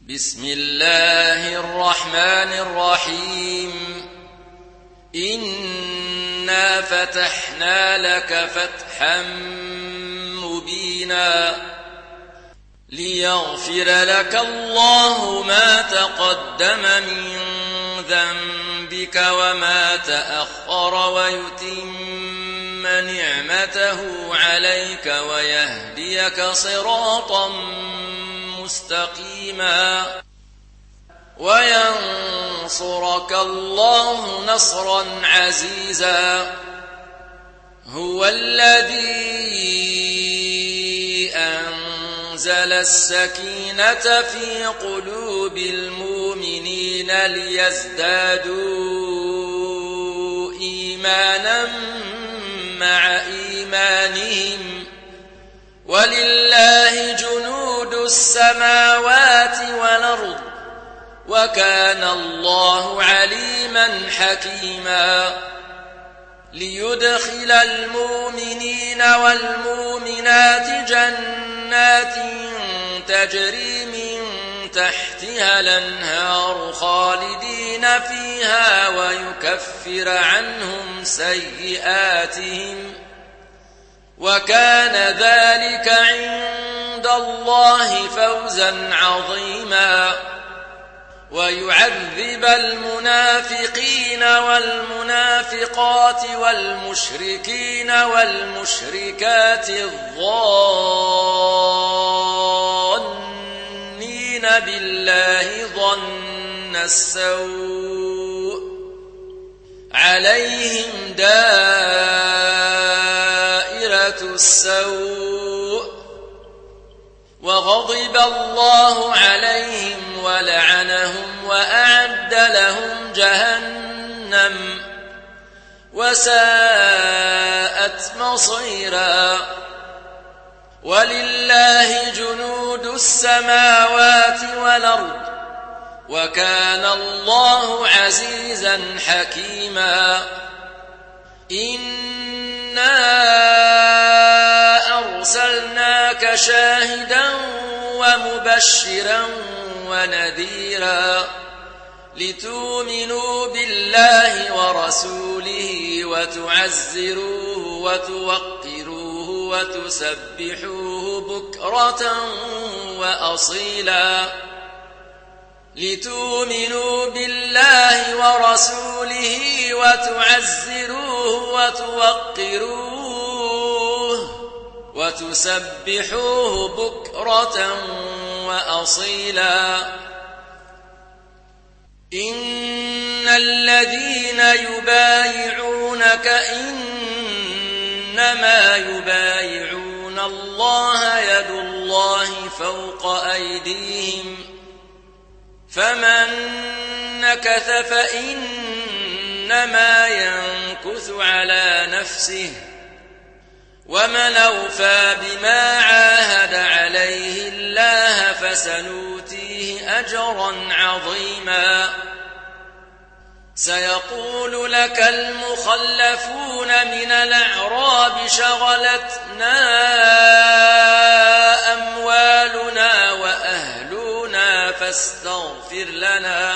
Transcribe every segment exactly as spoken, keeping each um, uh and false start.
بسم الله الرحمن الرحيم إنا فتحنا لك فتحا مبينا ليغفر لك الله ما تقدم من ذنبك وما تأخر ويتم نعمته عليك ويهديك صراطا مستقيما وينصرك الله نصرا عزيزا هو الذي أنزل السكينة في قلوب المؤمنين ليزدادوا إيمانا مع إيمانهم ولله جنود السماوات والأرض وكان الله عليما حكيما ليدخل المؤمنين والمؤمنات جنات تجري من تحتها الأنهار خالدين فيها ويكفر عنهم سيئاتهم وكان ذلك عند الله فوزا عظيما ويعذب المنافقين والمنافقات والمشركين والمشركات الظانين بالله ظن السوء عليهم دائرة السوء وغضب الله عليهم ولعنهم وأعد لهم جهنم وساءت مصيرا ولله جنود السماوات والأرض وكان الله عزيزا حكيما إنا أرسلناك شاهدا ومبشرا ونذيرا لتؤمنوا بالله ورسوله وتعزروه وتوقروه وتسبحوه بكرة وأصيلا لتؤمنوا بالله ورسوله وتعزروه وتوقروه وتسبحوه بكرة وأصيلا إن الذين يبايعونك إنما يبايعون الله يد الله فوق أيديهم فمن نكث فإنما ينكث على نفسه ومن أوفى بما عاهد عليه الله فسنؤتيه أجرا عظيما سيقول لك المخلفون من الأعراب شغلتنا أموالنا وأهلنا فاستغفر لنا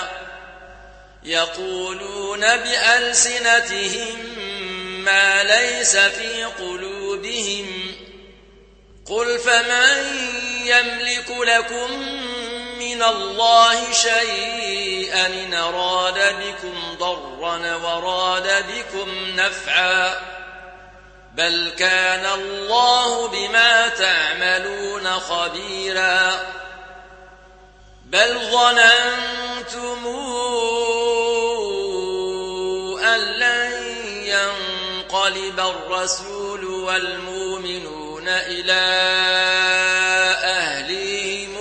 يقولون بألسنتهم ما ليس في قلوبهم قل فمن يملك لكم من الله شيئا إن أراد بكم ضرا وراد بكم نفعا بل كان الله بما تعملون خبيرا بل ظننتم أن لن ينقلب الرسول والمؤمنون إلى أهلهم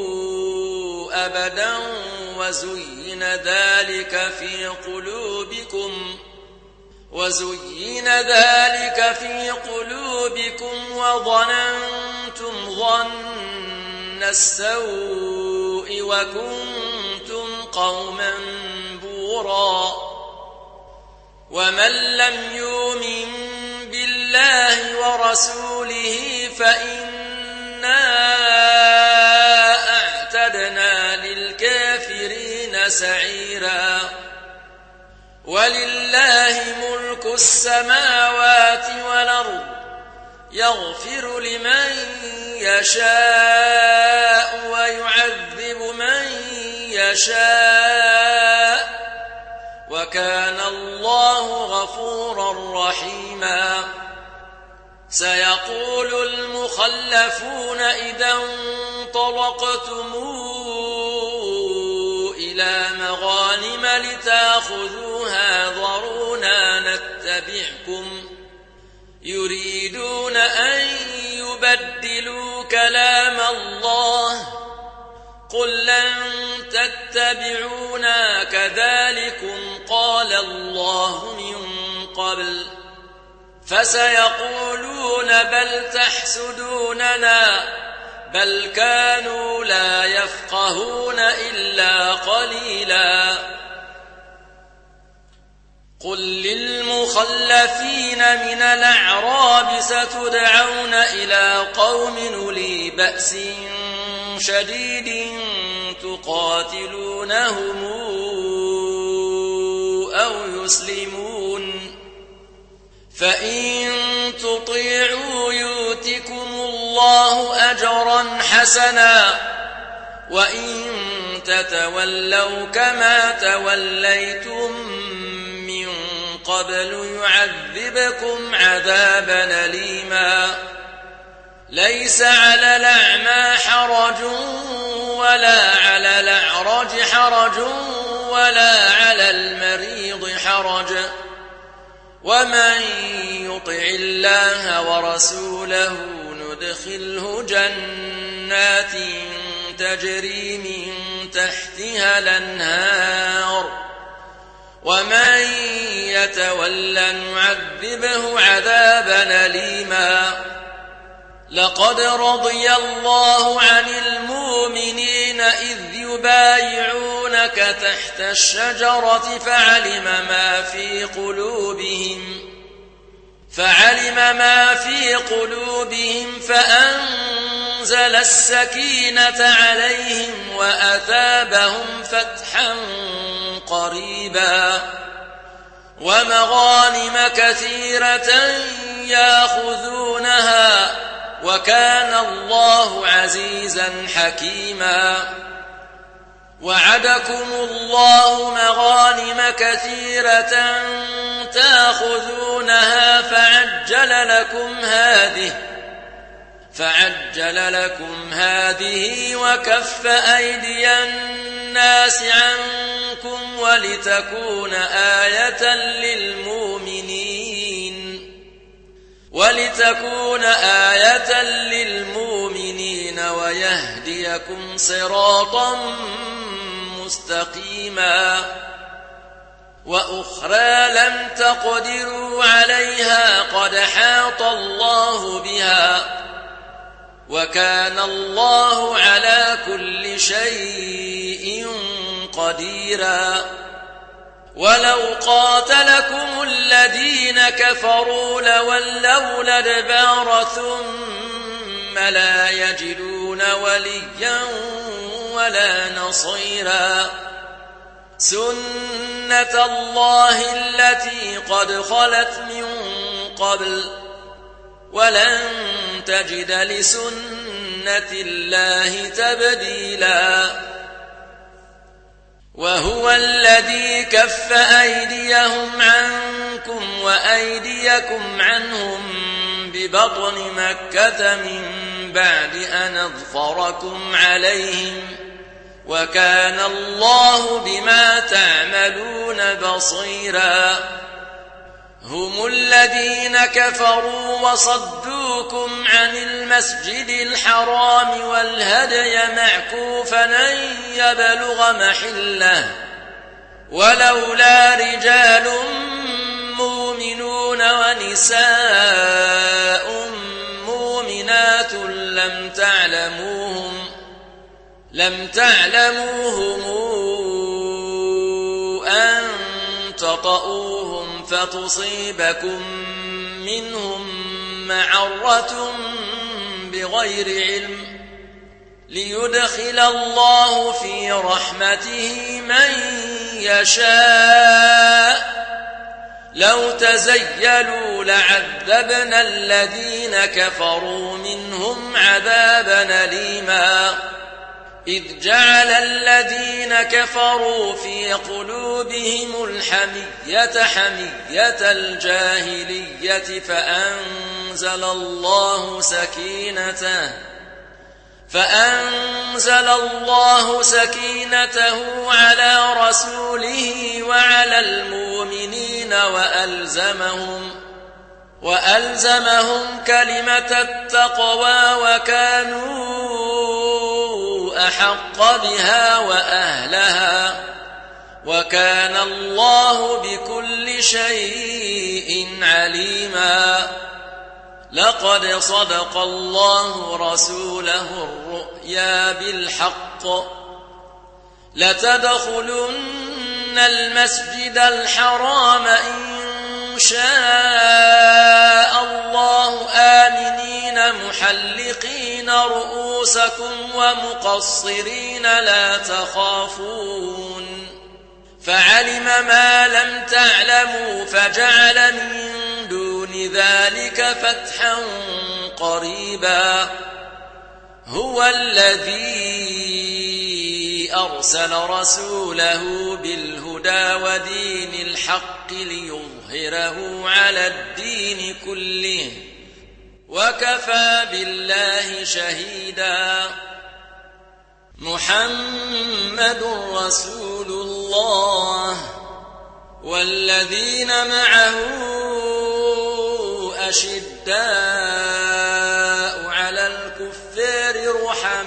أبدا وزين ذلك في قلوبكم وزين ذلك في قلوبكم وظننتم ظن السوء وكنتم قوما بورا ومن لم يؤمن بالله ورسوله فإنا أعتدنا وجعلنا للكافرين سعيرا ولله ملك السماوات والأرض يغفر لمن يشاء ويعذب من يشاء وكان الله غفورا رحيما سيقول المخلفون إذا انطلقتم إلى مغانم لتأخذوها ذرونا نتبعكم يريدون أن يبدلوا كلام الله قل لن تتبعونا كذلكم قال الله من قبل فسيقولون بل تحسدوننا بل كانوا لا يفقهون إلا قليلا قل للمخلفين من الأعراب ستدعون إلى قوم أولي بأس شديد تقاتلونهم أو يسلمون فإن تطيعوا يؤتكم الله أجرا حسنا وإن تتولوا كما توليتم من قبل يعذبكم عذابا أليما ليس على الأعمى حرج ولا على الأعرج حرج ولا على المريض حرج ومن يطع الله ورسوله ندخله جنات تجري من تحتها الأنهار ومن يتولى نعذبه عذابا أليما لقد رضي الله عن المؤمنين إذ يبايعونك تحت الشجرة فعلم ما في قلوبهم فعلم ما في قلوبهم فأنزل السكينة عليهم وأثابهم فتحا قريبا ومغانم كثيرة يأخذونها وكان الله عزيزا حكيما وعدكم الله مغانم كثيرة تأخذونها فعجل لكم هذه فعجل لكم هذه وكف أيدي الناس عنكم ولتكون آية للمؤمنين ولتكون آية للمؤمنين ويهديكم صراطا مستقيما وأخرى لم تقدروا عليها قد حاط الله بها وكان الله على كل شيء قديرا ولو قاتلكم الذين كفروا لولوا الأدبار ثم لا يجدون وليا ولا نصيرا سنة الله التي قد خلت من قبل ولن تجد لسنة الله تبديلا وهو الذي كف أيديهم عنكم وأيديكم عنهم ببطن مكة من بعد أن أظفركم عليهم وكان الله بما تعملون بصيرا هم الذين كفروا وصدوكم عن المسجد الحرام والهدي معكوفا أن يبلغ محله ولولا رجال مؤمنون ونساء مؤمنات لم تعلموهم لم تعلموهم أن تطؤوهم فتصيبكم منهم معرة بغير علم ليدخل الله في رحمته من يشاء لو تزيلوا لعذبنا الذين كفروا منهم عذابا أليما إذ جعل الذين كفروا في قلوبهم الحمية حمية الجاهلية فأنزل الله سكينته فأنزل الله سكينته على رسوله وعلى المؤمنين وألزمهم وألزمهم كلمة التقوى وكانوا أحق بها وأهلها وكان الله بكل شيء عليما لقد صدق الله رسوله الرؤيا بالحق لتدخلن المسجد الحرام إن شاء الله آمنين محلقين رؤوسكم ومقصرين لا تخافون فعلم ما لم تعلموا فجعل من دون ذلك فتحا قريبا هو الذي أرسل رسوله بالهدى ودين الحق ليظهره على الدين كله وكفى بالله شهيدا محمد رسول الله والذين معه أشداء على الكفار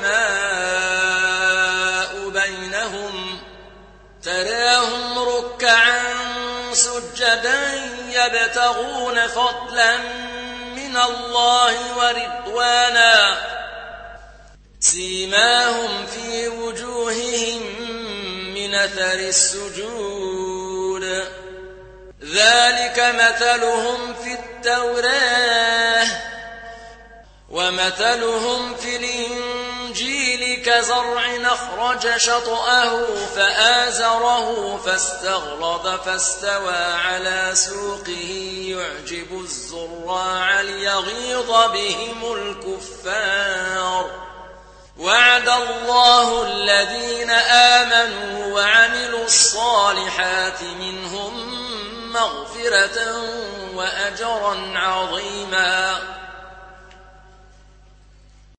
رحماء بينهم تراهم ركعا سجدا يبتغون فضلا من الله ورضوانا سيماهم في وجوههم من أثر السجود ذلك مثلهم في التوراة ومثلهم في الإنجيل كزرع أخرج شطأه فآزره فاستغلظ فاستوى على سوقه يعجب الزراع ليغيظ بهم الكفار وعد الله الذين آمنوا وعملوا الصالحات منهم مغفرة وأجرا عظيما